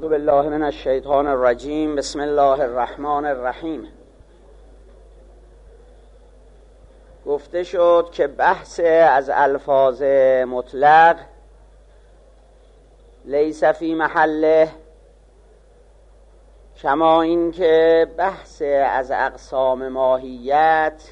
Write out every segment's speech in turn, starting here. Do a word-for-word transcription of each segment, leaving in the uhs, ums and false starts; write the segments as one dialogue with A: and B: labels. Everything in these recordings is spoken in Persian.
A: اعوذ بالله من الشیطان الرجیم. بسم الله الرحمن الرحیم. گفته شد که بحث از الفاظ مطلق لیس فی محله، کما این که بحث از اقسام ماهیت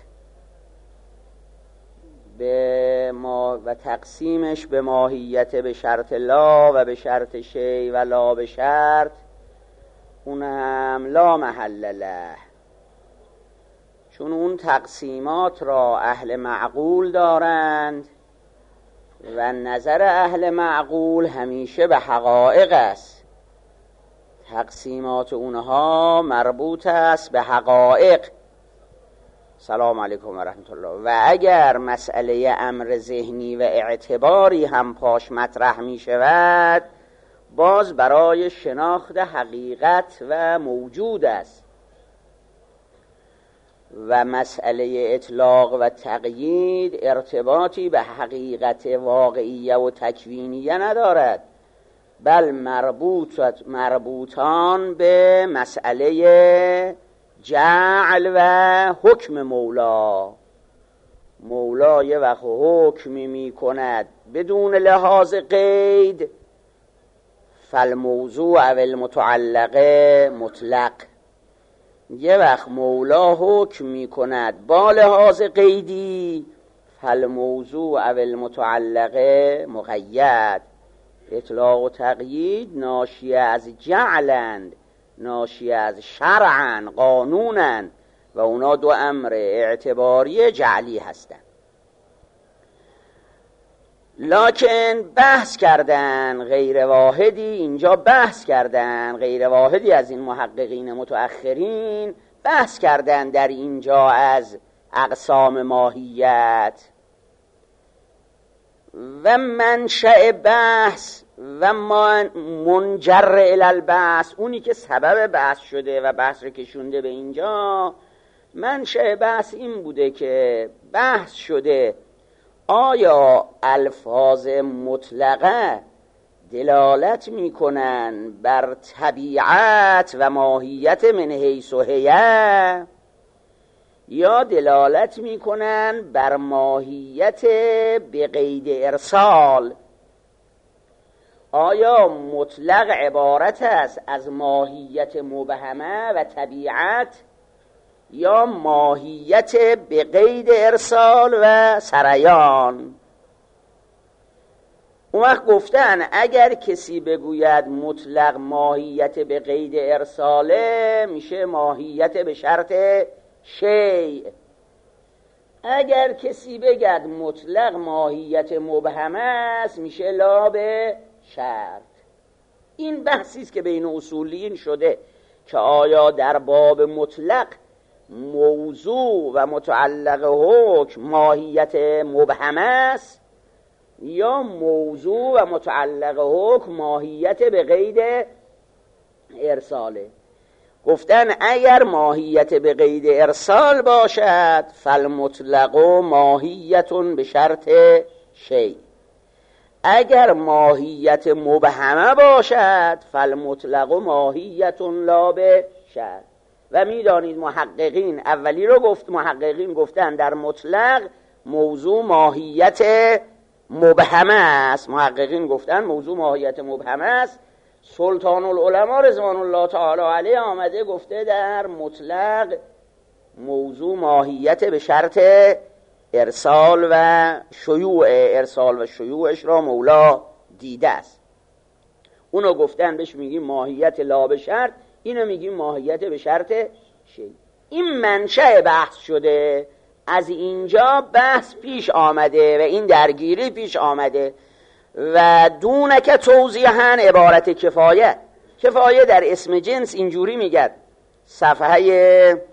A: به ما و تقسیمش به ماهیت به شرط لا و به شرط شی و لا به شرط، اون هم لا محل له، چون اون تقسیمات را اهل معقول دارند و نظر اهل معقول همیشه به حقایق است. تقسیمات اونها مربوط است به حقایق. سلام علیکم و رحمت الله. و اگر مسئله امر ذهنی و اعتباری هم پاش مطرح می شود، باز برای شناخت حقیقت و موجود است و مسئله اطلاق و تقیید ارتباطی به حقیقت واقعیه و تکوینیه ندارد، بل مربوط مربوطان به مسئله جعل و حکم مولا. مولا یه وقت حکمی می کند بدون لحاظ قید، فالموضوع او المتعلق مطلق. یه وقت مولا حکم می کند با لحاظ قیدی، فالموضوع او المتعلق مقید. اطلاق و تقیید ناشی از جعلند، ناشی از شرعن، قانونن، و اونا دو امر اعتباری جعلی هستند. لکن بحث کردن غیر واحدی، اینجا بحث کردن غیر واحدی از این محققین متأخرین بحث کردن در اینجا از اقسام ماهیت و منشأ بحث و منجر الی البحث، اونی که سبب بحث شده و بحث رو کشونده به اینجا. منشأ بحث این بوده که بحث شده آیا الفاظ مطلقه دلالت میکنن بر طبیعت و ماهیت من حیث و هیه، یا دلالت میکنن بر ماهیت به قید ارسال. آیا مطلق عبارت است از ماهیت مبهمه و طبیعت، یا ماهیت به قید ارسال و سریان؟ اون وقت گفتن اگر کسی بگوید مطلق ماهیت به قید ارساله، میشه ماهیت به شرط شیء. اگر کسی بگد مطلق ماهیت مبهمه است، میشه لا به شرط. این بحثی است که بین اصولیین شده که آیا در باب مطلق موضوع و متعلق حکم ماهیت مبهمه است، یا موضوع و متعلق حکم ماهیت به قید ارساله. گفتن اگر ماهیت به قید ارسال باشد، فالمطلق ماهیت به شرط شیء. اگر ماهیت مبهمه باشد، فالمطلق ماهیت لا به شرط. و میدانید محققین اولی رو گفت، محققین گفتن در مطلق موضوع ماهیت مبهمه است. محققین گفتن موضوع ماهیت مبهمه است. سلطان العلماء رضوان الله تعالی علیه آمده گفته در مطلق موضوع ماهیت به شرط ارسال و شیوع. ارسال و شیوعش را مولا دیده است. اونو گفتن بهش میگیم ماهیت لا به شرط، اینو میگیم ماهیت به شرط شی. این منشأ بحث شده. از اینجا بحث پیش آمده و این درگیری پیش آمده. و دونک توضیحاً عبارت کفایه. کفایه در اسم جنس اینجوری میگد، صفحه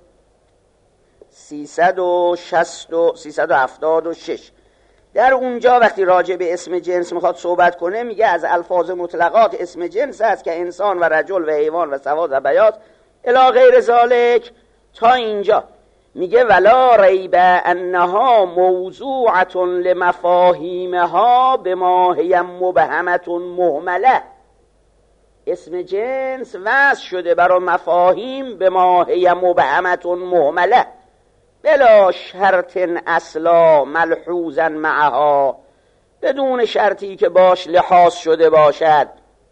A: سیصد و هفتاد و شش. در اونجا وقتی راجع به اسم جنس میخواد صحبت کنه، میگه از الفاظ مطلقات اسم جنس است که انسان و رجل و حیوان و سواد و بیاض الی غیر ذالک. تا اینجا میگه ولا ریب انها موضوعة لمفاهیمها بما هی مبهمة مهمله. اسم جنس وضع شده برای مفاهیم به ماهی مبهمتون مهمله بلا شرط اصلا ملحوظا معها، بدون شرطی که باش لحاظ شده باشد.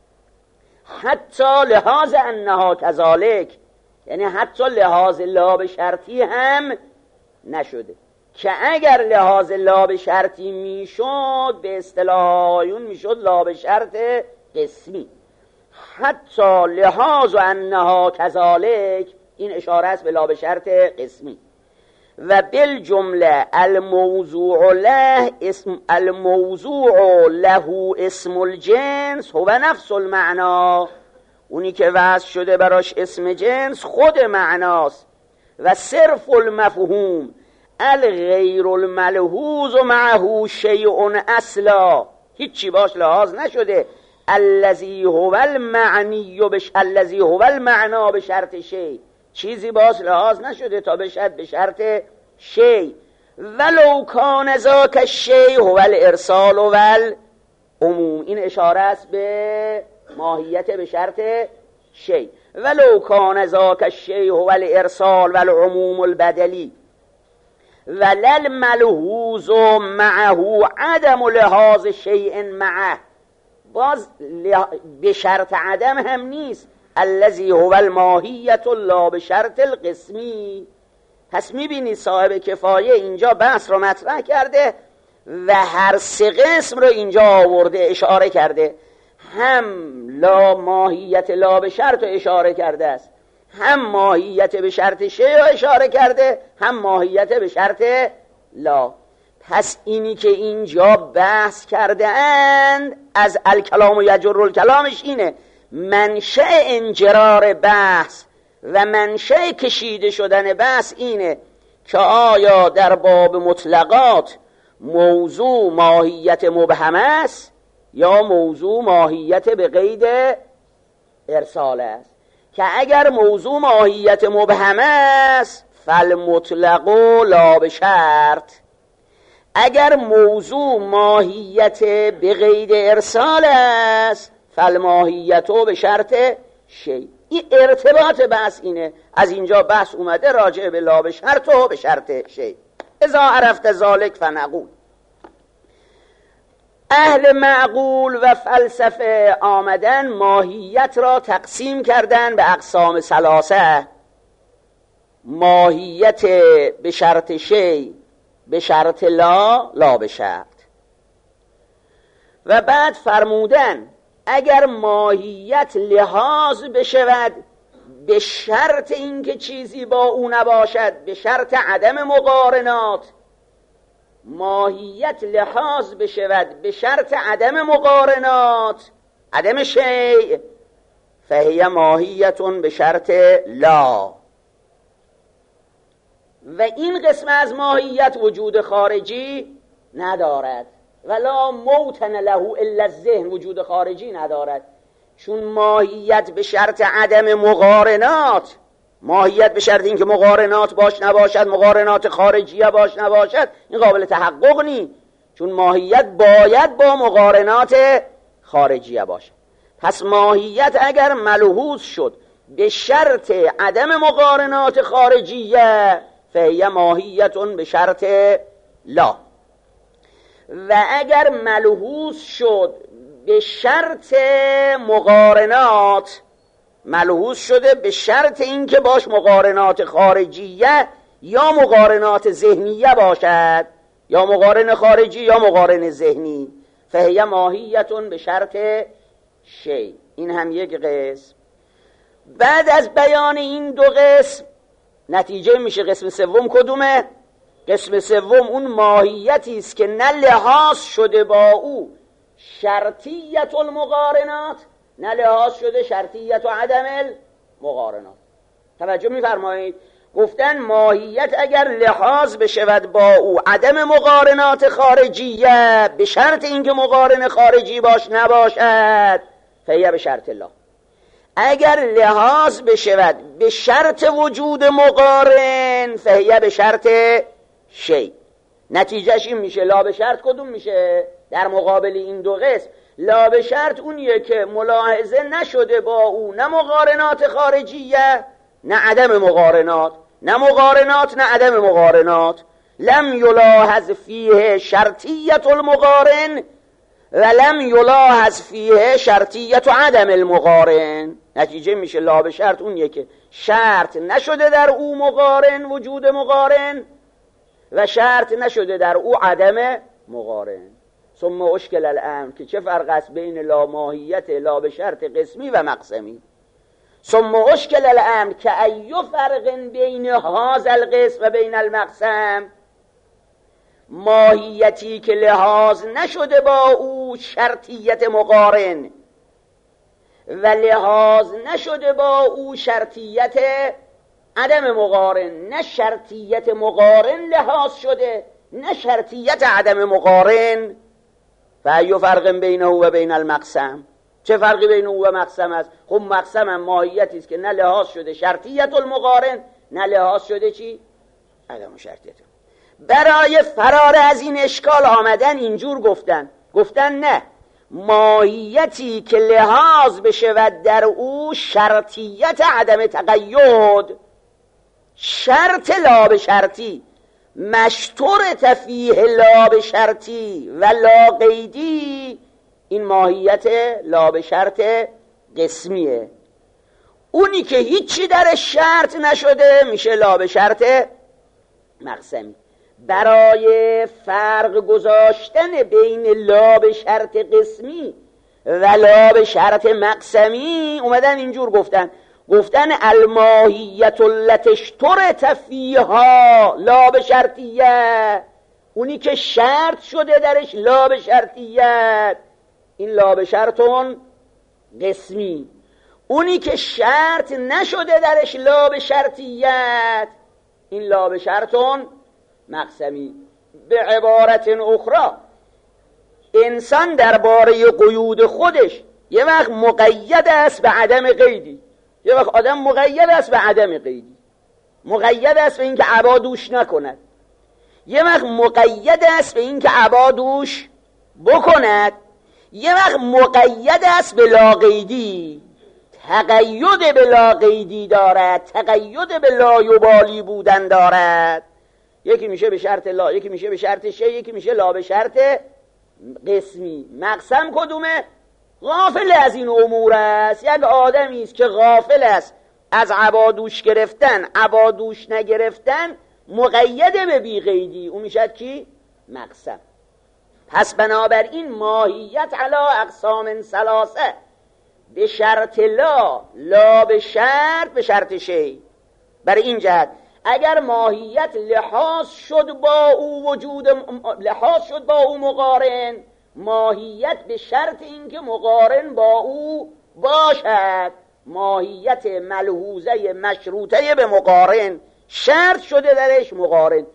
A: حتی لحاظ انها کذالک، یعنی حتی لحاظ لا به شرطی هم نشده، که اگر لحاظ لا به شرطی میشد به اصطلاحیون میشد لا به شرط قسمی. حتی لحاظ انها کذالک، این اشاره است به لا به شرط قسمی. و بالجمله الموضوع له اسم الموضوع له اسم الجنس هو نفس المعنا، اونی که وضع شده براش اسم جنس خود معناست. و صرف المفهوم الغیر الملحوظ و معه شیء اصلا، هیچی باش لحاظ نشده. الذی هو المعنی بش الذی هو المعنا به شرط شیء، چیزی باش لحاظ نشده تا بشد به شرط شیء. ولو کان ذاک الشیء هو الارسال و العموم، این اشاره است به ماهیت به شرط شیء. ولو کان ذاک الشیء هو الارسال و العموم البدلی ولل ملحوظ معه عدم لحاظ شیء معه، باز به شرط عدم هم نیست. الذی هو الماهیت لا به شرط القسمی. پس میبینید صاحب کفایه اینجا بحث رو مطرح کرده و هر سه قسم رو اینجا آورده اشاره کرده. هم لا ماهیت لا به شرط رو اشاره کرده است، هم ماهیت به شرط شیء رو اشاره کرده، هم ماهیت به شرط لا. پس اینی که اینجا بحث کرده اند از الکلام و یجر الکلامش اینه منشأ انجرار بحث و منشأ کشیده شدن بحث اینه که آیا در باب مطلقات موضوع ماهیت مبهم است یا موضوع ماهیت به قید ارسال است. که اگر موضوع ماهیت مبهم است فالمطلق لا به شرط، اگر موضوع ماهیت به قید ارسال است فالماهیت به شرط شیء. این ارتباط بحث اینه. از اینجا بحث اومده راجع به لا به شرط و به شرط شیء. اذا عرفت ذالک فنقول. اهل معقول و فلسفه آمدن ماهیت را تقسیم کردن به اقسام ثلاثه: ماهیت به شرط شیء، به شرط لا، لا به شرط. و بعد فرمودن اگر ماهیت لحاظ بشود به شرط اینکه چیزی با او نباشد، به شرط عدم مقارنات، ماهیت لحاظ بشود به شرط عدم مقارنات، عدم شیء، فهی ماهیتون به شرط لا. و این قسم از ماهیت وجود خارجی ندارد. ولا موتن له الا الذهن، وجود خارجی ندارد، چون ماهیت به شرط عدم مقارنات، ماهیت به شرط اینکه مقارنات باش نباشد، مقارنات خارجیه باش نباشد، این قابل تحقق نی، چون ماهیت باید با مقارنات خارجیه باشد. پس ماهیت اگر ملحوظ شد به شرط عدم مقارنات خارجیه فهی ماهیتون به شرط لا. و اگر ملحوظ شد به شرط مقارنات، ملحوظ شده به شرط اینکه باش مقارنات خارجیه یا مقارنات ذهنیه باشد، یا مقارن خارجی یا مقارن ذهنی، فهی ماهیتون به شرط شیء. این هم یک قسم. بعد از بیان این دو قسم نتیجه میشه قسم سوم کدومه؟ قسم سوم اون ماهیتی است که نه لحاظ شده با او شرطیت المقارنات، نه لحاظ شده شرطیت و عدم المقارنات. توجه میفرمایید؟ گفتن ماهیت اگر لحاظ بشود با او عدم مقارنات خارجیه به شرط اینکه مقارن خارجی باش نباشد فهیه به شرط الله. اگر لحاظ بشود به شرط وجود مقارن فهیه به شرط شیء. نتیجهش این میشه لا به شرط کدوم میشه در مقابل این دو قسم؟ لا به شرط اونیه که ملاحظه نشده با او نه مقارنات خارجیه نه عدم مقارنات، نه مقارنات نه عدم مقارنات. لم یلاحظ فیه شرطیت المقارن و لم یلاحظ فیه شرطیت عدم المقارن. نتیجه میشه لا به شرط اونیه که شرط نشده در او مقارن، وجود مقارن، و شرط نشده در او عدم مقارن. ثم اشکل الامر، که چه فرق است بین لا ماهیت لا به شرط قسمی و مقسمی. ثم اشکل الامر که ایو فرق بین هذا القسم و بین المقسم، ماهیتی که لحاظ نشده با او شرطیت مقارن و لحاظ نشده با او شرطیت عدم مقارن، نه شرطیت مقارن لحاظ شده نه شرطیت عدم مقارن. فایو فرق بین او و بین المقسم، چه فرقی بین او و مقسم است؟ خب مقسم هم ماهیتی است که نه لحاظ شده شرطیت المقارن نه لحاظ شده چی؟ عدم شرطیت. برای فرار از این اشکال آمدن اینجور گفتن گفتن نه، ماهیتی که لحاظ بشود در او شرطیت عدم تقید، شرط لا به شرطی، مشترط فیه لا به شرطی و لا قیدی، این ماهیت لا به شرط قسمیه. اونی که هیچی در شرط نشده میشه لا به شرط مقسمی. برای فرق گذاشتن بین لا به شرط قسمی و لا به شرط مقسمی اومدن اینجور گفتن گفتن الماهیت التي اشترط فیها لا به شرطیه، اونی که شرط شده درش لا به شرطیت، این لا به شرطون قسمی. اونی که شرط نشده درش لا به شرطیت، این لا به شرطون مقسمی. به عبارت اخرى، انسان درباره قیود خودش یه وقت مقید است به عدم قیدی، یه وقت آدم مقید است به عدم قیدی، مقید است به اینکه عبا دوش نکند، یه وقت مقید است به اینکه عبا دوش بکند، یه وقت مقید است به لا قیدی، تقید به لا قیدی دارد، تقید به لا یبالی بودن دارد. یکی میشه به شرط لا، یکی میشه به شرط شی، یکی میشه لا به شرط قسمی. مقسم کدومه؟ غافل از این امور است. یک آدمی است که غافل است از عبادوش گرفتن، عبادوش نگرفتن، مقید به بی قیدی، اون میشد کی؟ مقسم. پس بنابراین ماهیت علا اقسام ثلاثه، به شرط لا، لا به شرط، به شرط شی. برای این جهت اگر ماهیت لحاظ شد با او وجود، لحاظ شد با او مقارن، ماهیت به شرط اینکه مقارن با او باشد، ماهیت ملحوظه مشروطه به مقارن، شرط شده درش مقارن.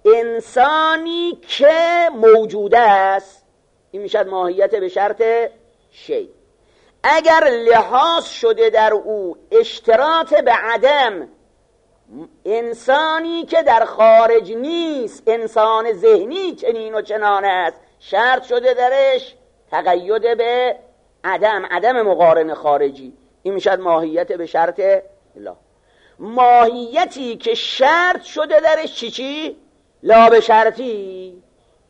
A: انسانی که موجود است، این میشد ماهیت به شرط شی. اگر لحاظ شده در او اشتراط به عدم، انسانی که در خارج نیست، انسان ذهنی چنین و چنان است، شرط شده درش تقید به عدم، عدم مقارن خارجی، این میشد ماهیت به شرط لا. ماهیتی که شرط شده درش چی چی؟ لا به شرطی،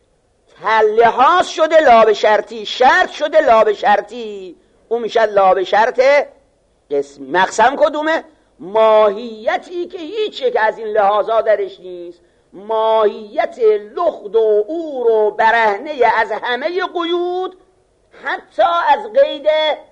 A: لحاظ شده لا به شرطی، شرط شده لا به شرطی، اون میشد لا به شرط قسمی. مقسم کدومه؟ ماهیتی که هیچ یک از این لحاظا درش نیست، ماهیت لخت و عور و برهنه از همه قیود، حتی از قید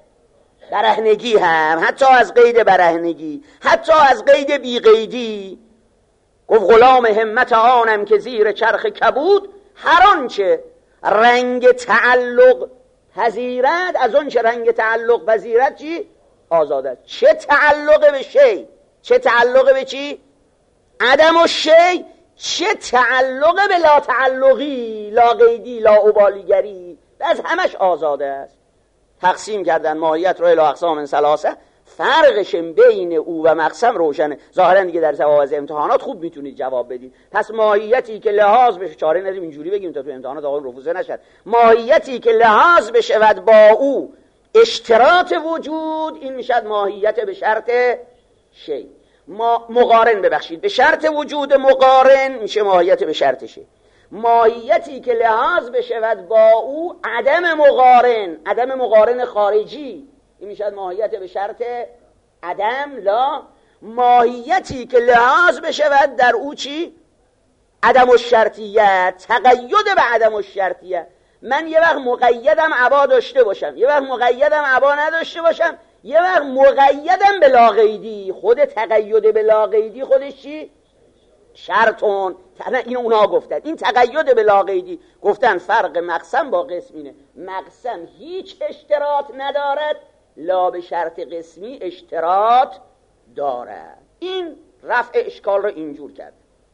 A: برهنگی هم، حتی از قید برهنگی، حتی از قید بی قیدی. گفت غلام همت آنم که زیر چرخ کبود، هر آنچه رنگ تعلق پذیرد، از اون چه رنگ تعلق پذیرد چی؟ آزاده. چه تعلق به شی، چه تعلق به چی؟ عدم و شی، چه تعلق به لا تعلقی، لا قیدی، لا ابالیگری، از همش آزاده است. تقسیم کردن ماهیت رو الی اقسام ثلاثه، فرقش بین او و مقسم روشنه. ظاهرا دیگه در جواب امتحانات خوب میتونید جواب بدید. پس ماهیتی که لحاظ بشه، چاره نداریم اینجوری بگیم تا تو امتحانات آقا رفوزه نشد، ماهیتی که لحاظ بشود با او اشتراط وجود، این میشد ماهیت به شرط شی. ما مقارن ببخشید به شرط وجود مقارن میشه ماهیت به شرط شی. ماهیتی که لحاظ بشود با او عدم مقارن، عدم مقارن خارجی، این میشد ماهیت به شرط عدم لا. ماهیتی که لحاظ بشود در او چی؟ عدم الشرطیت، تقید به عدم الشرطیت. من یه وقت مقیدم عبا داشته باشم، یه وقت مقیدم عبا نداشته باشم، یه وقت مقیدم به لاقیدی. خود تقید به لاقیدی خودش چی؟ شرطون. این اونا گفتن این تقید به لاقیدی. گفتن فرق مقسم با قسم اینه، مقسم هیچ اشتراط ندارد، لا به شرط قسمی اشتراط دارد. این رفع اشکال رو اینجور کرد.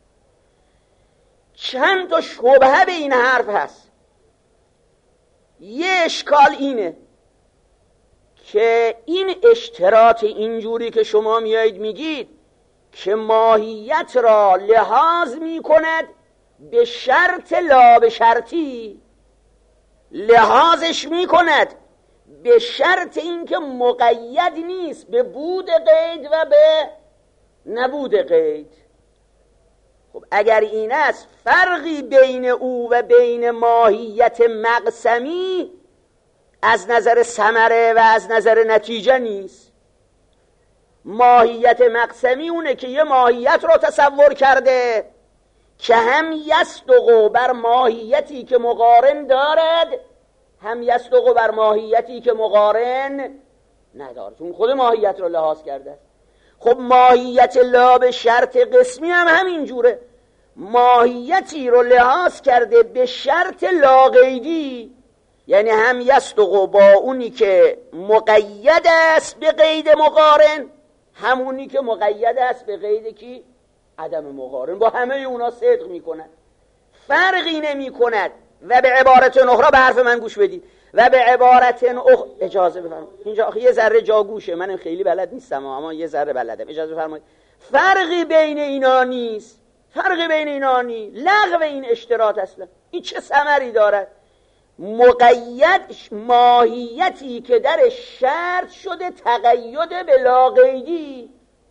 A: چند تا شبهه به این حرف هست. یه اشکال اینه که این اشتراط اینجوری که شما میایید میگید که ماهیت را لحاظ میکند به شرط لا به شرطی، لحاظش میکند به شرط اینکه مقید نیست به بود قید و به نبود قید. خب اگر این است، فرقی بین او و بین ماهیت مقسمی از نظر ثمره و از نظر نتیجه نیست. ماهیت مقسمی اونه که یه ماهیت رو تصور کرده که هم یصدق بر ماهیتی که مقارن دارد، هم یصدق بر ماهیتی که مقارن ندارد، چون خود ماهیت رو لحاظ کرده. خب ماهیت لا به شرط قسمی هم همین جوره، ماهیتی رو لحاظ کرده به شرط لاقیدی، یعنی هم یصدق با اونی که مقید است به قید مقارن، همونی که مقید است به قید کی؟ عدم مقارن. با همه اونا صدق میکند، فرقی نمی کند. و به عبارت اخرى، به حرف من گوش بدید، و به عبارت اخرى اجازه بفرمایید، اینجا یه ذره جاگوشه، من خیلی بلد نیستم اما یه ذره بلدم، اجازه بفرمایید. فرقی بین اینا نیست، فرقی بین اینا نیست، لغو این اشتراط اصلا این چه ثمری دارد؟ مقید ماهیتی که در شرط شده تقید به لاقیدی،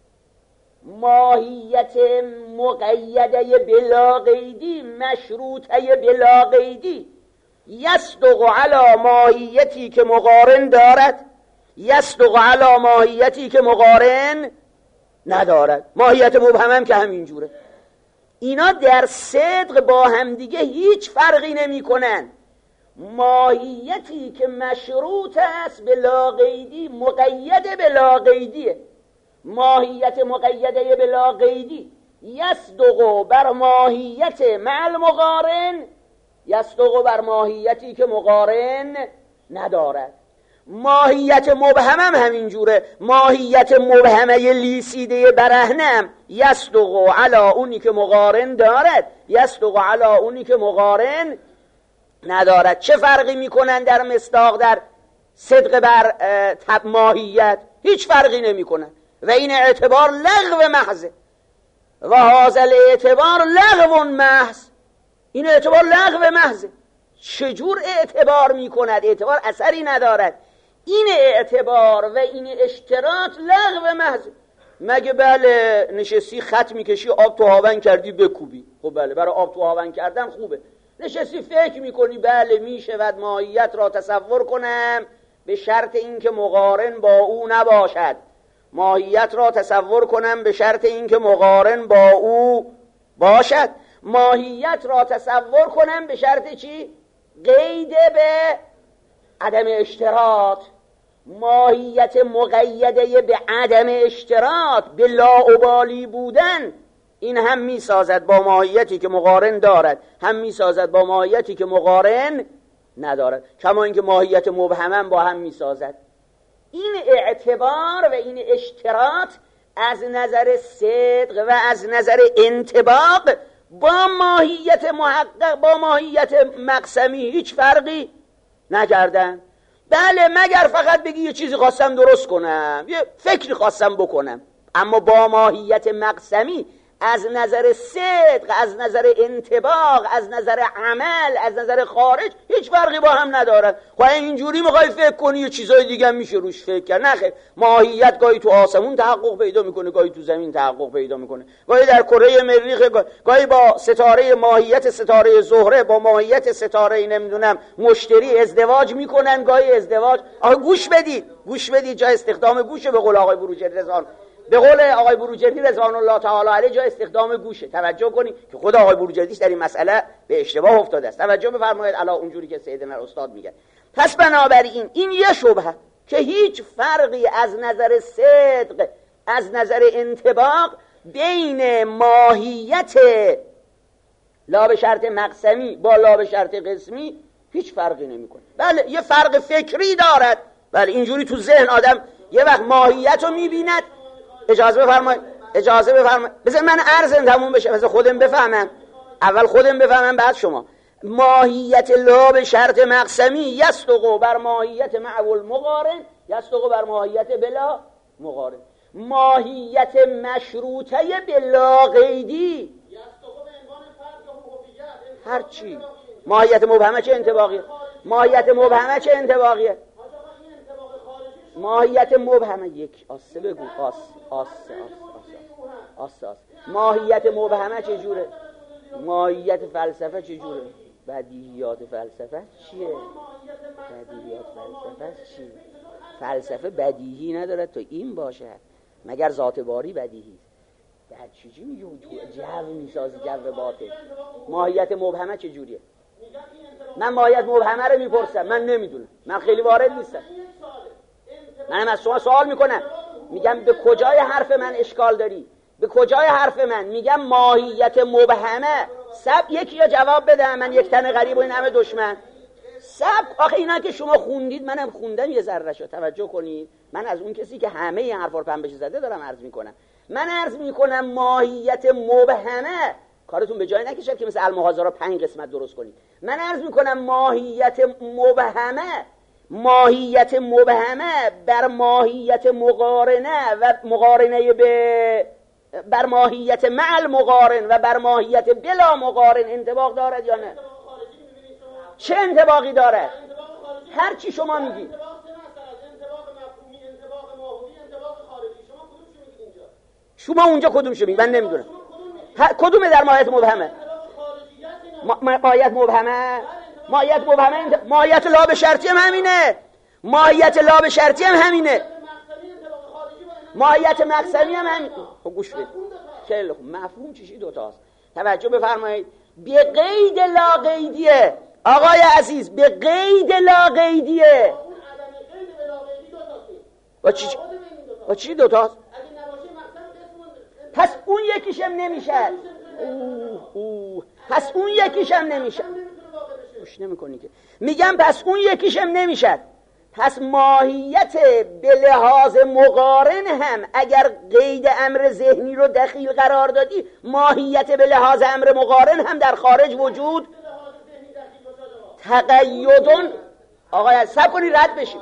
A: ماهیت مقیده بلاقیدی مشروطه بلاقیدی، یصدق علی ماهیتی که مقارن دارد، یصدق علی ماهیتی که مقارن ندارد. ماهیت مبهم هم که همین جوره. اینا در صدق با همدیگه هیچ فرقی نمی کنن. ماهیتی که مشروط است به لاقیدی مقید به لاقیدیه، ماهیت مقیده به لاقیدی یصدق بر ماهیت مع المقارن، یصدق بر ماهیتی که مقارن ندارد. ماهیت مبهم هم همین جوره، ماهیت مبهمه لیسیده برهنم یصدق علی اونی که مقارن دارد، یصدق علی اونی که مقارن ندارد. چه فرقی میکنن در مصداق، در صدق بر تب ماهیت؟ هیچ فرقی نمیکنن. و این اعتبار لغو محضه و هازل اعتبار لغو محض، این اعتبار لغو محضه. چجور اعتبار میکند؟ اعتبار اثری ندارد. این اعتبار و این اشتراط لغو محضه. مگه بله نشستی خط میکشی آب تو هاون کردی بکوبی، خب بله برای آب تو هاون کردن خوبه. نشستی فکر میکنی بله میشود ماهیت را تصور کنم به شرط اینکه مقارن با او نباشد، ماهیت را تصور کنم به شرط اینکه مقارن با او باشد، ماهیت را تصور کنم به شرط چی؟ قید به عدم اشتراط. ماهیت مقیده به عدم اشتراط، به لاابالی بودن، این هم می سازد با ماهیتی که مقارن دارد، هم می سازد با ماهیتی که مقارن ندارد، کما اینکه ماهیت مبهمن با هم می سازد. این اعتبار و این اشتراط از نظر صدق و از نظر انطباق با ماهیت محقق، با ماهیت مقسمی هیچ فرقی نکردن. بله، مگر فقط بگی یه چیزی خواستم درست کنم، یه فکری خواستم بکنم. اما با ماهیت مقسمی از نظر صدق، از نظر انطباق، از نظر عمل، از نظر خارج هیچ فرقی با هم ندارد. خب اینجوری میخوای فکر کنی یه چیزای دیگه هم میشه روش فکر کرد. نه خیر، ماهیت گاهی تو آسمون تحقق پیدا میکنه، گاهی تو زمین تحقق پیدا میکنه، گاهی در کره مریخ، گاهی با ستاره ماهیت ستاره زهره با ماهیت ستاره نمیدونم مشتری ازدواج میکنن، گاهی ازدواج. آقا گوش بدید، گوش بدید، جا استخدام گوشه به قول آقای بروجردی رضوان به قول آقای بروجردی رضوان الله تعالی علیه جا استخدام گوشه. توجه کنید که خود آقای بروجردیش در این مسئله به اشتباه افتاده است. توجه بفرمایید الا اونجوری که سیدنا استاد میگه. پس بنابراین این یه شبهه که هیچ فرقی از نظر صدق، از نظر انطباق بین ماهیت لا به شرط مقسمی با لا به شرط قسمی هیچ فرقی نمیکنه. بله یه فرق فکری دارد، بله اینجوری تو ذهن آدم یه وقت ماهیت رو میبیند. اجازه بفرمایید، اجازه بفرمایید، بذار من عرضم تموم بشه، بذار خودم بفهمم، اول خودم بفهمم بعد شما. ماهیت لا به شرط مقسمی یصدق بر ماهیت مع المقارن، یصدق بر ماهیت بلا مقارن. ماهیت مشروطه بلا قیدی هر چی. ماهیت مبهمه چه انطباقیه؟ ماهیت مبهمه چه انطباقیه؟ ماهیت مبهمه یک آسه بگو، آس آس آس آس ماهیت مبهمه چه جوره؟ ماهیت فلسفه چه جوره؟ بدیهیات فلسفه چیه؟ بدیهیات فلسفه چیه؟ فلسفه بدیهی نداره تو این باشه مگر ذات باری بدیهی. بعد چیزی میگه جو میسازی، جو باطل. ماهیت مبهمه چه جوریه؟ من ماهیت مبهمه رو میپرسم، من نمیدونم، من خیلی وارد نیستم. منم از شما سوال میکنم، میگم به کجای حرف من اشکال داری؟ به کجای حرف من؟ میگم ماهیت مبهمه. سب یکی یا جواب بده، من یک تن غریب و این همه دشمن. سب آخه اینا که شما خوندید منم خوندم یه ذره شو. توجه کنید، من از اون کسی که همه این حرفا رو پنبش زده دارم عرض میکنم. من عرض میکنم ماهیت مبهمه. کارتون به جای نکشد که مثل المحاضره پنج قسمت درست کنید. من عرض میکنم ماهیت مبهمه، ماهیت مبهمه بر ماهیت مقارنه و مقارنه به بر ماهیت مع المقارن و بر ماهیت بلا مقارن انطباق دارد یا نه؟ چه انطباقی دارد؟ هر چی شما میگید. شما اونجا کدوم شو میگید؟ من نمیدونم کدومه در ماهیت مبهمه. ما... ماهیت مبهمه ماهیت مبهمه ماهیت لا به شرطی هم همینه. ماهیت لا به شرطی هم همینه. ماهیت مقسمی هم همینه. خب گوش بدید. خیلی خوب. مفهوم چیشی دوتاست. توجه بفرمایید. به قید لا قیدیه آقای عزیز، به قید لا قیدیه. با چی با چی دوتاست؟ پس اون یکیشم نمیشه. اوه اوه پس اون یکیشم نمیشه. گوش نمی‌کنی که میگم پس اون یکیشم نمیشه. پس ماهیت به لحاظ مقارن هم اگر قید امر ذهنی رو دخیل قرار دادی، ماهیت به لحاظ امر مقارن هم در خارج وجود تقیدون. آقای سب کنی رد بشیم.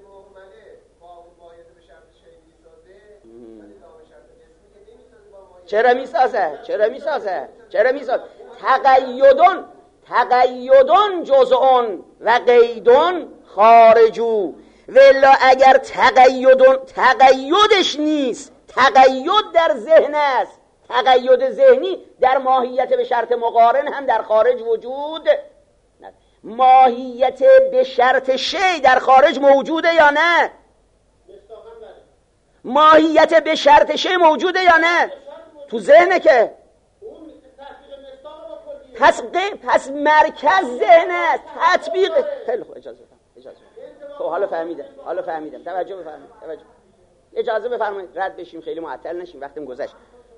A: چرا میسازه؟ چرا میسازه؟ چرا میسازه؟ تقیدون تقیدون جزءون و قیدون خارجو. ولا اگر تقیدون تقیدش نیست، تقید در ذهن است، تقید ذهنی در ماهیت به شرط مقارن هم در خارج وجود نه. ماهیت به شرط شی در خارج موجوده یا نه؟ ماهیت به شرط شی موجوده یا نه؟ تو ذهنه که پس پس مرکز ذهن است، تطبیق. خیلی خوب اجازه بفرمایید. اجازه خب حالا فهمیدم، حالا فهمیدم. توجه بفرمایید. توجه. اجازه بفرمایید رد بشیم، خیلی معطل نشیم، وقتم گذشت.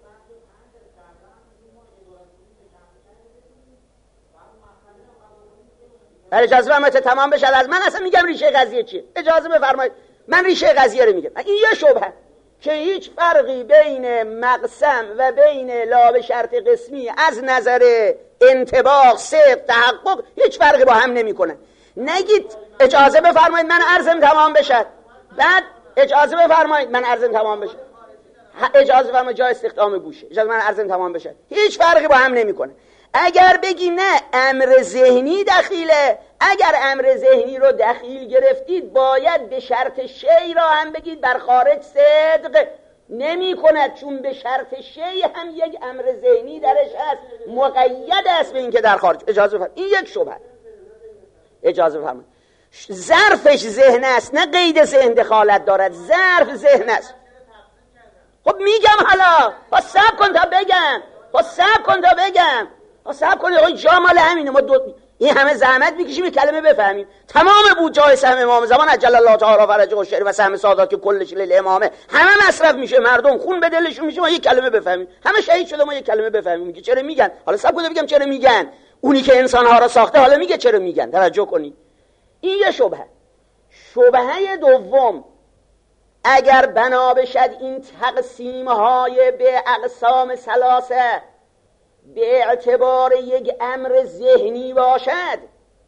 A: در اجازه بفرمایید تمام بشه. از من اصلا میگم ریشه قضیه چیه. اجازه بفرمایید من ریشه قضیه رو میگم. این یه شبهه که هیچ فرقی بین مقسم و بین لا به شرط قسمی از نظر انطباق، صدق، تحقق هیچ فرقی با هم نمیکنه. نگید اجازه بفرمایید من عرضم تمام بشد، بعد اجازه بفرمایید من عرضم تمام بشد، اجازه بفرمایید جای استخدام گوشه، اجازه من عرضم تمام بشد، هیچ فرقی با هم نمیکنه. اگر بگی نه امر ذهنی دخیله، اگر امر ذهنی رو دخیل گرفتید باید به شرط شی را هم بگید بر خارج صدق نمی کند، چون به شرط شی هم یک امر ذهنی درش هست مقید است به این که در خارج. اجازه بفرمایید، این یک شبهه. اجازه بفرمایید، ظرفش ذهن است نه قید ذهن دخالت دارد، ظرف ذهن است. خب میگم حالا با صبر کن تا بگم، با صبر کن تا بگم، با صبر کن. آقای جا مال همینه، ما دو این همه زحمت میکشیم این کلمه بفهمیم. تمام بود جای سهم امام زمان عجل الله تعالی فرجه و شعر و سهم سادات که کلش للامامه، همه مصرف میشه، مردم خون به دلشون میشه، ما یک کلمه بفهمیم. همه شهید شده ما یک کلمه بفهمیم. میگه چرا میگن؟ حالا صبر کن بگم چرا میگن. اونی که انسانها را ساخته حالا میگه چرا میگن. توجه کنید، این یه شبهه. شبهه دوم، اگر بنا بشد این تقسیم های به اقسام ثلاثه به اعتبار یک امر ذهنی باشد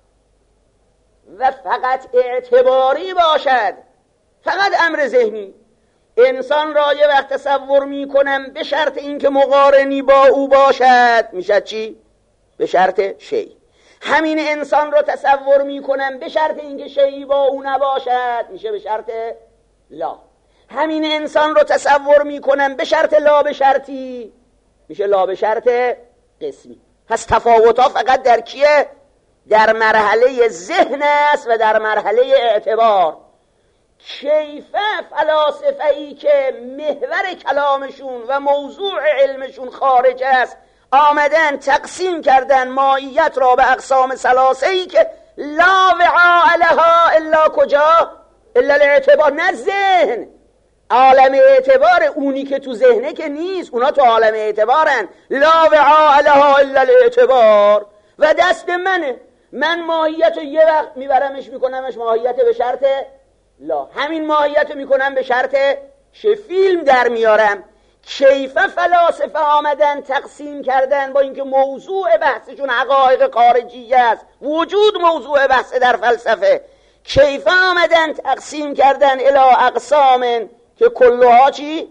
A: و فقط اعتباری باشد، فقط امر ذهنی، انسان را یه وقت تصور می کنم به شرط اینکه مقارنی با او باشد، میشه چی؟ به شرط شی. همین انسان را تصور می کنم به شرط اینکه شی با او نباشد، میشه به شرط لا. همین انسان را تصور می کنم به شرط لا به شرطی، میشه لا به شرط قسمی. پس تفاوت ها فقط در کیه؟ در مرحله ذهن است و در مرحله اعتبار. کیفه فلاسفه ای که محور کلامشون و موضوع علمشون خارج است آمدن تقسیم کردن ماهیت را به اقسام ثلاثه ای که لا وعاء لها الا کجا؟ الا الاعتبار، نه ذهن. عالم اعتبار اونی که تو ذهنه که نیست، اونا تو عالم اعتبارن. لا وعاء لها الا الاعتبار، و دست منه، من ماهیت رو یه وقت میبرمش میکنمش ماهیت به شرط لا، همین ماهیت رو میکنم به شرط شه، فیلم در میارم. کیفه فلاسفه آمدن تقسیم کردن با اینکه موضوع بحثشون حقایق خارجی است، وجود موضوع بحث در فلسفه، کیفه آمدن تقسیم کردن الی اقسام که کلها چی؟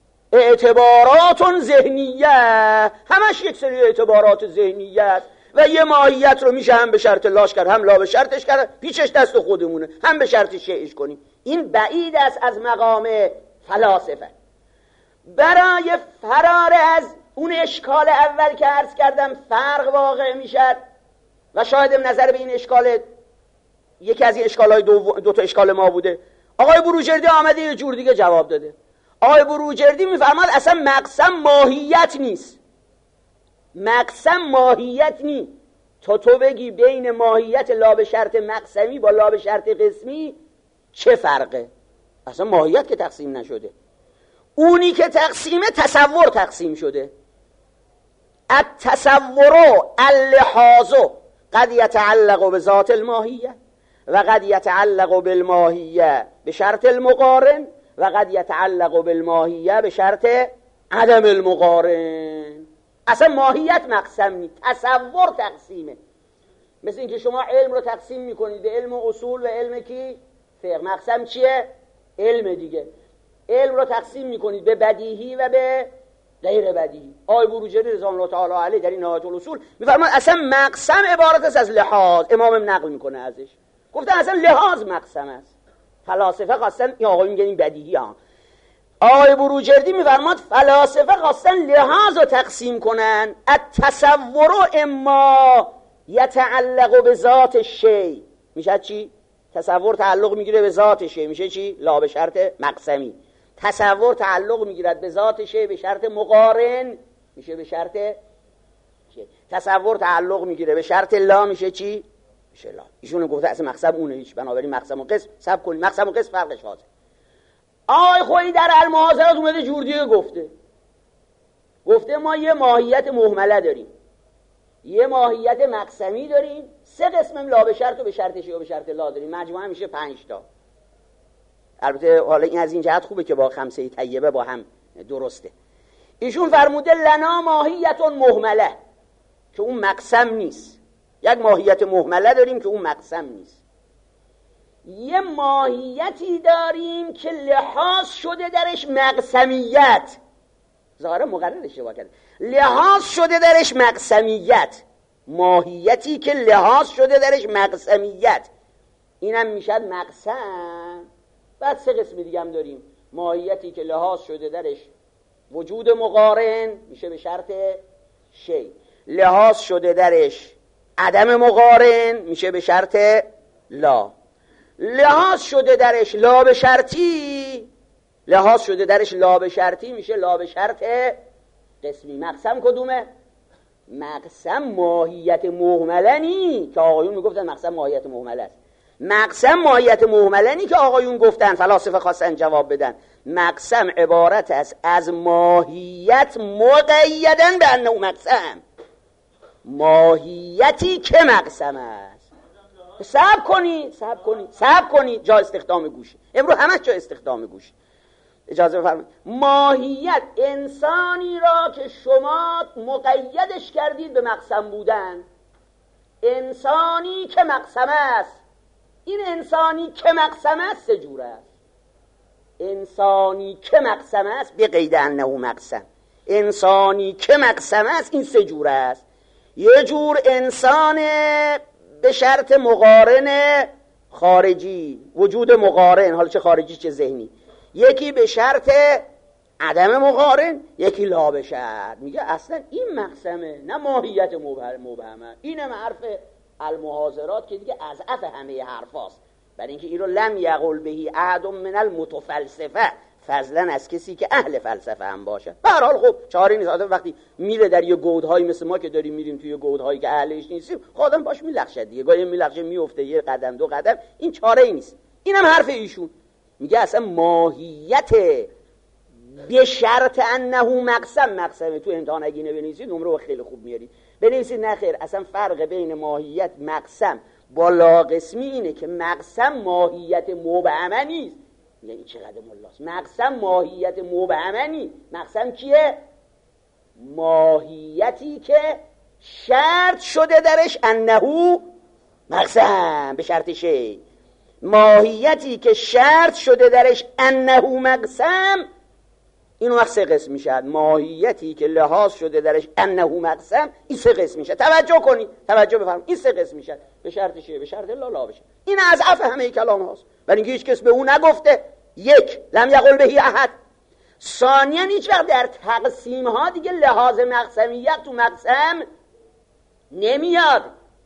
A: اعتبارات ذهنیه، همش یک سری اعتبارات ذهنیه است و یه ماهیت رو میشه هم به شرط لاش کرد، هم لا به شرطش کرد، پیچش دست خودمونه، هم به شرط شیعش کنیم. این بعید است از مقام فلاسفه. برای فرار از اون اشکال اول که عرض کردم فرق واقع میشد و شاید نظر به این اشکال، یکی از این اشکال‌های دو, دو تا اشکال ما بوده. آقای بروجردی آمده یه جور دیگه جواب داده. آقای بروجردی میفرماد اصلا مقسم ماهیت نیست، مقسم ماهیت نیست. تا تو بگی بین ماهیت لا به شرط مقسمی با لا به شرط قسمی چه فرقه؟ اصلا ماهیت که تقسیم نشده، اونی که تقسیمه تصور تقسیم شده. التصور اللحاظ قد یتعلق به ذات الماهیه و قد یتعلق بالماهیه به شرط المقارن و قد یتعلق بالماهیه به شرط عدم المقارن. اصلا ماهیت مقسم نیست، تصور تقسیمه. مثل اینکه شما علم رو تقسیم میکنید به علم اصول و علم کی؟ فقه. مقسم چیه؟ علم دیگه. علم رو تقسیم میکنید به بدیهی و به غیر بدیهی. آقای بروجردی رضوان الله تعالی علیه در این نهایت الاصول میفرماد اصلا مقسم عبارت است از لحاظ. امام نقل میکنه ازش، گفتن اصلا لحاظ مقسم است. فلاسفه خواستن، این آقای میگه این بدیهی ها. آقای بروجردی میفرماد فلاسفه خواستن لحاظ رو تقسیم کنن. التصور اما یتعلق به ذات شی، میشه چی؟ تصور تعلق میگیره به ذات شی، میشه چی؟ لا به شرط مقسمی. تصور تعلق میگیرد به ذات شی به شرط مقارن، میشه به شرط شی. تصور تعلق میگیره به شرط لا، میشه چی؟ میشه لا. ایشون گفته اصلا مقسم اونه هیچ، بنابراین مقسم و قسم سب کنید، مقسم و قسم فرقش واضحه. آی خویی در المحاضرات اومده جور دیگه گفته، گفته ما یه ماهیت مهمله داریم، یه ماهیت مقسمی داریم، سه قسمم لا به شرط و به شرط شی و به شرط لا داریم، مجموعه میشه پنج تا. البته حالا این از این جهت خوبه که با خمسه طیبه با هم درسته. ایشون فرموده لنا ماهیت مهمله که اون مقسم نیست، یک ماهیت مهمله داریم که اون مقسم نیست. یه ماهیتی داریم که لحاظ شده درش مقسمیت، ظاهر مقرر اشتباه کرده، لحاظ شده درش مقسمیت، ماهیتی که لحاظ شده درش مقسمیت، اینم میشد مقسم. بعد سه قسم دیگه هم داریم، ماهیتی که لحاظ شده درش وجود مقارن میشه به شرط شی، لحاظ شده درش عدم مقارن میشه به شرط لا، لحاظ شده درش لا به شرطی، لحاظ شده درش لا به شرطی میشه لا به شرط قسمی. مقسم کدومه؟ مقسم ماهیت مهملنی که آقایون میگفتن مقسم ماهیت مهمل است. مقسم ماهیت مهملنی که آقایون گفتن، فلاسفه خواستن جواب بدن. مقسم عبارت است از ماهیت مقیدن به انه مقسم، ماهیتی که مقسم است. صبر کنید صبر کنید صبر کنید جا استخدام گوش، امروز همه جا استخدام گوش. اجازه بفرمایید. ماهیت انسانی را که شما مقیدش کردید به مقسم بودن، انسانی که مقسم است، این انسانی که مقسم است سه جور است. انسانی که مقسم است به قید انه مقسم، انسانی که مقسم است این سه جور است. یه جور انسان به شرط مقارن خارجی، وجود مقارن، حالا چه خارجی چه ذهنی، یکی به شرط عدم مقارن، یکی لا به شرط. میگه اصلا این مقسمه نه ماهیت مبهمه. اینم حرف المحاضرات که دیگه اضعف همه حرف هاست، برای اینکه این رو لم یقل بهی احد من المتفلسفه، فضلا از کسی که اهل فلسفه هم باشه. به هر حال خب چاری نیست، آدم وقتی میره در یه گودهایی مثل ما که داریم میریم توی گودهایی که اهلش نیستیم، خودم باش میلخشه دیگه، گاهی میلخشه میفته یه قدم دو قدم، این چاره ای نیست. اینم حرف ایشون. میگه اصلا ماهیت به شرط انه مقسم، مقسمه تو امتحان اگه اینو بنویسید نمره رو خیلی خوب میارید. بنویسید نه خیر، اصلا فرق بین ماهیت مقسم با لاقسمی اینه که مقسم ماهیت مبهمه نیست. یعنی چقدر ملاست. مقسم ماهیت مبهمه نیست. مقسم کیه؟ ماهیتی که شرط شده درش انه مقسم به شرط شی، ماهیتی که شرط شده درش انه مقسم، اینو وقت سه قسم میشه. ماهیتی که لحاظ شده درش انه مقسم، این سه قسم میشه. توجه کنید، توجه بفرمایید، این سه قسم میشه به شرط شی، به شرط لا، لا بشه. این از اضعف همه کلام هاست، برای اینکه هیچ کس به اون نگفته. یک، لم یقل بهی احد. ثانیا هیچ وقت در تقسیم ها دیگه لحاظ مقسمیت تو مقسم نمیاد،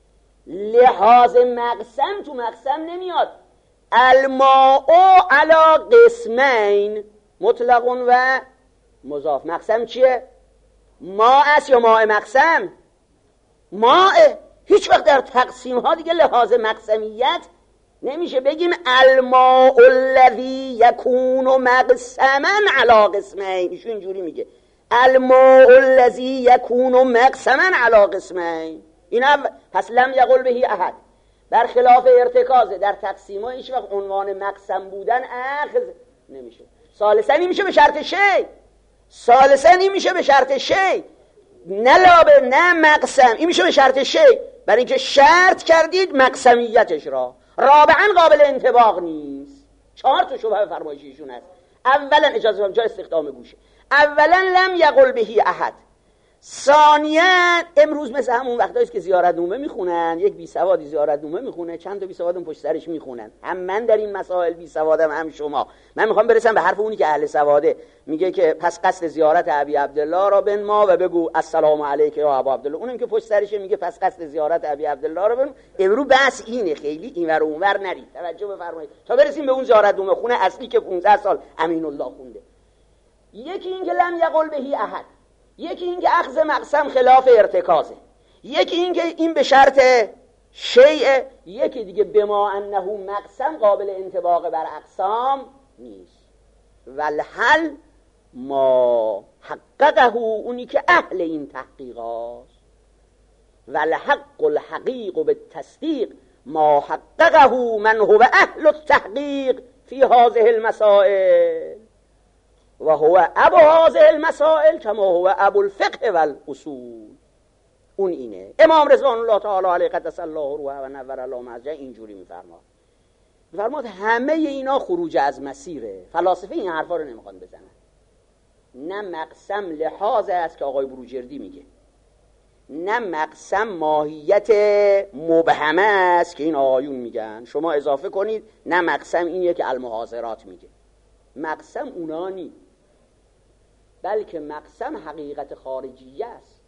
A: لحاظ مقسم تو مقسم نمیاد. الماء علی قسمین، مطلق و مضاف. مقسم چیه؟ ماء است یا ماء مقسم؟ ماء. هیچ وقت در تقسیم ها دیگه لحاظ مقسمیت نمیشه. بگیم الماء الذی یکون مقسما علی قسمین، ایشون اینجوری میگه الماء الذی یکون مقسما علی قسمین. این پس لم یقل بهی احد، برخلاف ارتکازه. در تقسیم ها هیچ وقت عنوان مقسم بودن اخذ نمیشه. ثالثاً میشه به شرط شی، ثالثاً میشه به شرط شی، نه لابه نه مقسم، این میشه به شرط شی، برای اینکه شرط کردید مقسمیتش را. رابعاً قابل انطباق نیست. چهار تا شبهه فرمایش ایشون هست. اولا اجازه بدید جای استخدام گوشه. اولا لم یقل بهی احد. ثانیاً امروز مثل همون وقتایی که زیارت نامه میخونن، یک بی سوادی زیارت نامه میخونه، چند تا بی سوادم پشت سرش میخونن. هم من در این مسائل بی سوادم، هم شما. من میخوام برسم به حرف اونی که اهل سواده، میگه که پس قصد زیارت ابی عبدالله را بنما و بگو السلام علیک یا ابا عبدالله. اونم که پشت سرش میگه پس قصد زیارت ابی عبدالله را بنما. امروز بحث اینه، خیلی اینور اونور نرید، توجه بفرمایید تا برسیم به اون زیارت نامه خونه اصلی که پانزده سال امین الله خونده. یکی این که لم یقل بهی احد، یکی این که اخذ مقسم خلاف ارتکازه، یکی این که این به شرط شیء، یکی دیگه بما انه مقسم قابل انطباق بر اقسام نیست. والحل ما حققه، اونی که اهل این تحقیقاست. والحق الحقیق بالتصدیق ما حققه من هو اهل التحقیق فی هذه المسائل و هو ابو هذه المسائل کما هو ابو الفقه والاصول. اون اینه. امام رضوان الله تعالی علیه قدس الله روحه و نور الله مرجع اینجوری میفرماد. فرمود همه اینا خروج از مسیره. فلاسفه این حرفا رو نمیخوان بزنن. نه مقسم لحاظ است که آقای بروجردی میگه، نه مقسم ماهیت مبهمه است که این آقایون میگن. شما اضافه کنید نه مقسم اینیه که المحاضرات میگه. مقسم اونا نی، بلکه مقسم حقیقت خارجی است.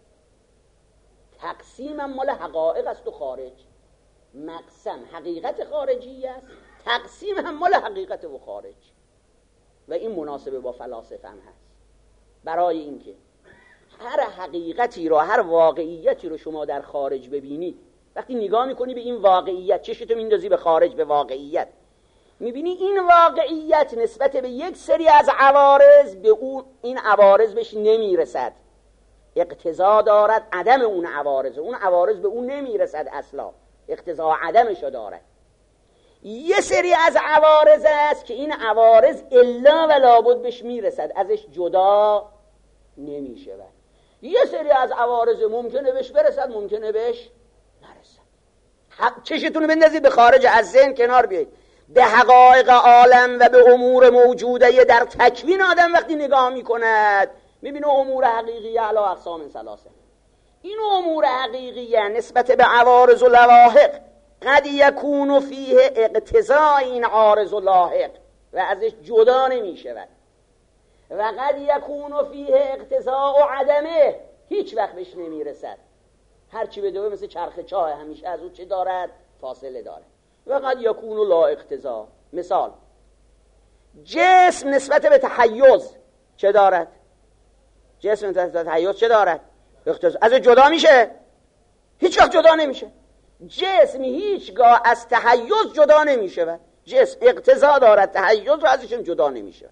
A: تقسیم هم مال حقایق است و خارج. مقسم حقیقت خارجی است، تقسیم هم مال حقیقت و خارج. و این مناسبه با فلاسفه هم هست، برای اینکه هر حقیقتی رو، هر واقعیتی رو شما در خارج ببینید، وقتی نگاه میکنی به این واقعیت، چشتو میندازی به خارج، به واقعیت، میبینی این واقعیت نسبت به یک سری از عوارض به اون این عوارض بهش نمیرسد، اقتضا دارد عدم اون عوارض، اون عوارض به اون نمیرسد، اصلا اقتضا عدمشو دارد. یه سری از عوارض است که این عوارض الا و لابد بهش میرسد، ازش جدا نمیشه. یه سری از عوارض ممکنه بهش برسد، ممکنه بهش نرسد. چشتون بندازید به خارج از ذهن، کنار بیایید به حقایق عالم و به امور موجوده در تکوین آدم وقتی نگاه میکند، میبینه امور حقیقیه علی اقسام ثلاثه. این امور حقیقیه نسبت به عوارض و لواحق قد یکون فیه اقتضاء این عارض و لاحق و ازش جدا نمیشود، و قد یکون فیه اقتضاء و عدمه، هیچ وقت بهش نمیرسد. هرچی به دوه مثل چرخ چاه، همیشه از اون چه دارد؟ فاصله داره. و قد یکون لا اقتضاء. مثال جسم نسبت به تحیز چه دارد؟ جسم نسبت به تحیز چه دارد؟ اقتضاء. از جدا میشه؟ هیچ وقت جدا نمیشه. جسم هیچگاه از تحیز جدا نمیشه. جسم اقتضاء دارد، تحیز رو ازش جدا نمیشه.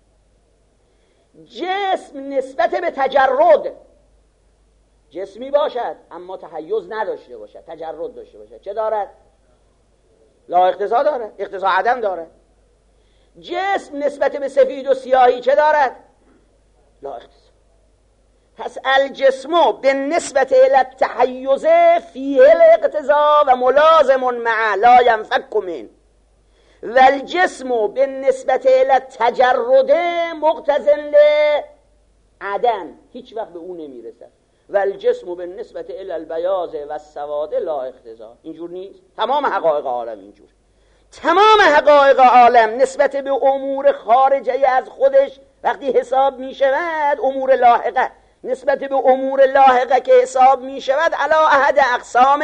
A: جسم نسبت به تجرد، جسمی باشد اما تحیز نداشته باشد، تجرد داشته باشد، چه دارد؟ لا اقتضا دارد، اقتضا عدم دارد. جسم نسبت به سفید و سیاهی چه دارد؟ لا اقتضا. پس الجسم به نسبت الى التحیز فیه الاقتضا و ملازم مع لا ينفك من، و الجسم به نسبت الى التجرد مقتضن عدم، هیچ وقت به اون نمیرسد. و الجسم به نسبت الى البیاض و السواد لا اقتضا. اینجور نیست. تمام حقایق عالم اینجور. تمام حقایق عالم نسبت به امور خارجه از خودش وقتی حساب می شود، امور لاحقه نسبت به امور لاحقه که حساب می شود علی احد اقسام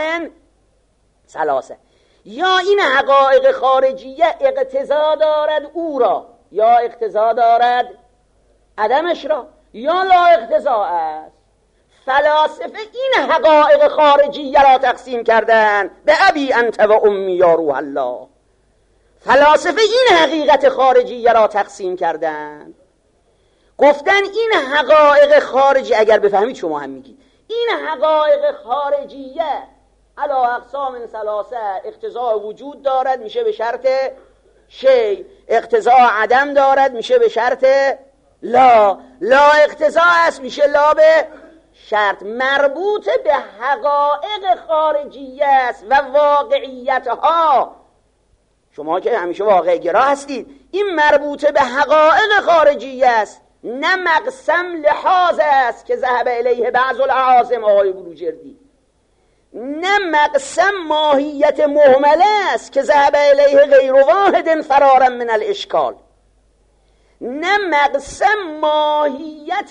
A: ثلاثه. یا این حقایق خارجیه اقتضا دارد او را، یا اقتضا دارد عدمش را، یا لا اقتضا است. فلاسفه این حقایق خارجیه را تقسیم کردن به ابی انت و امی یا روح الله. فلاسفه این حقیقت خارجیه را تقسیم کردن، گفتن این حقایق خارجی، اگر بفهمید شما هم میگید این حقایق خارجیه علی اقسام ثلاثه، اقتضاء وجود دارد میشه به شرط شی، اقتضاء عدم دارد میشه به شرط لا، لا اقتضاء است میشه لا به شرط. مربوط به حقایق خارجیه است و واقعیت ها. شما که همیشه واقع گرا هستید، این مربوط به حقایق خارجیه است، نه مقسم لحاظ است که ذهب الیه بعض الاعاظم آقای بروجردی، نه مقسم ماهیت مهمله است که ذهب الیه غیر واحد فرارا من الاشکال، نه مقسم ماهیت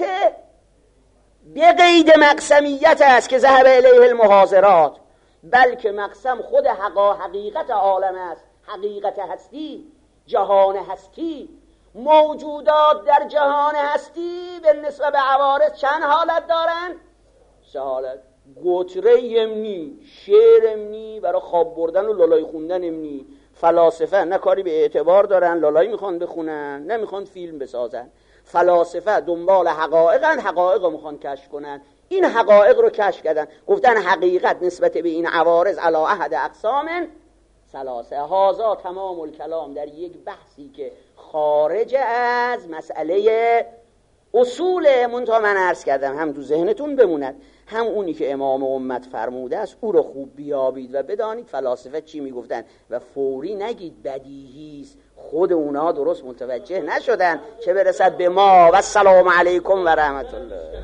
A: به قید مقسمیت است که ذهب الیه المحاضرات، بلکه مقسم خود حقا حقیقت عالم است، حقیقت هستی، جهان هستی. موجودات در جهان هستی به نسبت به عوارض چند حالت دارن؟ سه حالت. گوتره امنی، شعر امنی، برای خواب بردن و لالای خوندن امنی. فلاسفه نه کاری به اعتبار دارن، لالایی میخوان بخونن، نه میخوان فیلم بسازن. فلاسفه دنبال حقایقن، حقایق رو میخوان کشف کنن. این حقایق رو کشف کردن، گفتن حقیقت نسبت به این عوارض علی احد اقسام ثلاثه. هازا تمام الکلام در یک بحثی که خارج از مسئله اصول منتها من عرض کردم هم تو ذهنتون بموند، هم اونی که امام امت فرموده است او رو خوب بیابید و بدانید فلاسفه چی میگفتن و فوری نگید بدیهیست، خود اونا درست متوجه نشدن چه برسد به ما. و السلام علیکم و رحمت الله.